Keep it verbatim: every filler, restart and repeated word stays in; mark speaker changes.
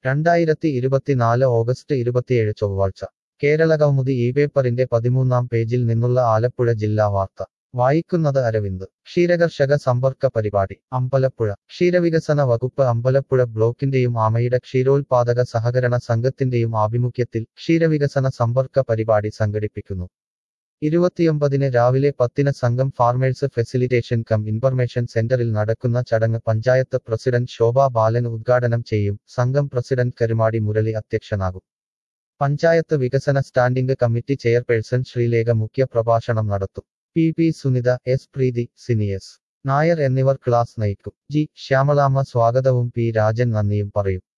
Speaker 1: രണ്ടായിരത്തി ഇരുപത്തിനാല് ഓഗസ്റ്റ് ഇരുപത്തിയേഴ് ചൊവ്വാഴ്ച കേരളകൗമുദി ഈ പേപ്പറിന്റെ പതിമൂന്നാം പേജിൽ നിന്നുള്ള ആലപ്പുഴ ജില്ലാ വാർത്ത വായിക്കുന്നത് അരവിന്ദ് ക്ഷീരകർഷക സമ്പർക്ക പരിപാടി അമ്പലപ്പുഴ ക്ഷീരവികസന വകുപ്പ് അമ്പലപ്പുഴ ബ്ലോക്കിന്റെയും ആമയിട ക്ഷീരോത്പാദക സഹകരണ സംഘത്തിന്റെയും ആഭിമുഖ്യത്തിൽ ക്ഷീരവികസന സമ്പർക്ക പരിപാടി സംഘടിപ്പിക്കുന്നു ഇരുപത്തിയൊമ്പതിന് രാവിലെ പത്തിന് സംഘം ഫാർമേഴ്സ് ഫെസിലിറ്റേഷൻ കം ഇൻഫർമേഷൻ സെന്ററിൽ നടക്കുന്ന ചടങ്ങ് പഞ്ചായത്ത് പ്രസിഡന്റ് ശോഭാ ബാലൻ ഉദ്ഘാടനം ചെയ്യും. സംഘം പ്രസിഡന്റ് കരുമാടി മുരളി അധ്യക്ഷനാകും. പഞ്ചായത്ത് വികസന സ്റ്റാൻഡിംഗ് കമ്മിറ്റി ചെയർപേഴ്സൺ ശ്രീലേഖ മുഖ്യ പ്രഭാഷണം നടത്തും. P P Sunitha, S Preethi, സിനിയസ് നായർ എന്നിവർ ക്ലാസ് നയിക്കും. ജി ശ്യാമളാമ്മ സ്വാഗതവും പി രാജൻ നന്ദിയും പറയും.